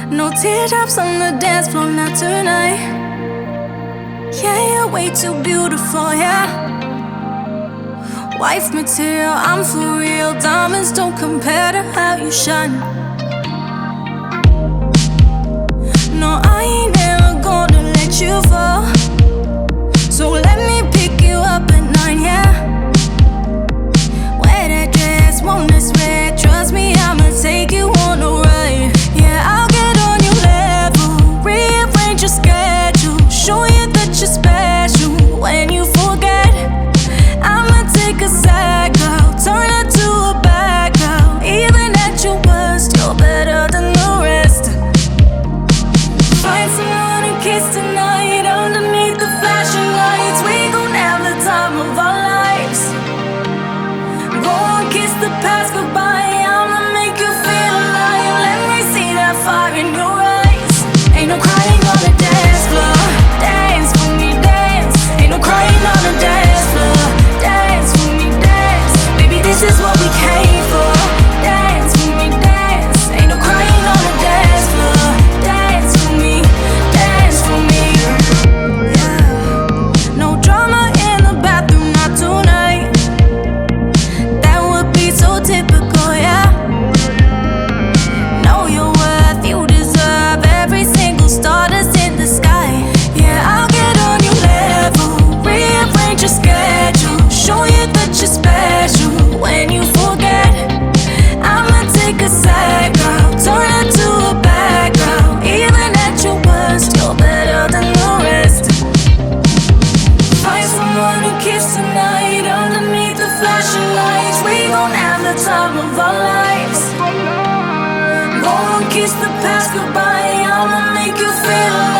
No teardrops on the dance floor, not tonight. Yeah, you're way too beautiful, yeah. Wife material, I'm for real. Diamonds don't compare to how you shine. No, I ain't never gonna let you fall. So let me pick you up at 9, yeah. Wear that dress, won't it sweat? Trust me, I'ma take you on a ride. Yeah, I'll get on your level, rearrange your schedule, show you that you're special. When you forget, I'ma take a side out, turn it to a back out. Even at your worst, you're better than the rest. Find someone to kiss tonight underneath the flashing lights. We gon' have the time of our lives. Go and kiss the past goodbye. I'ma make you feel alive. Let me see that fire in your eyes. Ain't no crying on the dance floor. Dance for me, dance. Ain't no crying on the dance floor. Dance for me, dance. Baby, this is what we came for. Dance for me, dance. Ain't no crying on the dance floor. Dance for me, dance for me. Yeah. No drama in the bathroom, not tonight. That would be so typical, yeah. Know your worth, you deserve every single star that's in the sky. Yeah, I'll get on your level, rearrange your schedule, show you that you're special. When you forget, I'ma take a side out, turn it to a back out. Even at your worst, you're better than the rest. Find someone to kiss tonight underneath the flashing lights. We gon' have the time of our lives. Go and kiss the past goodbye. I'ma make you feel alive.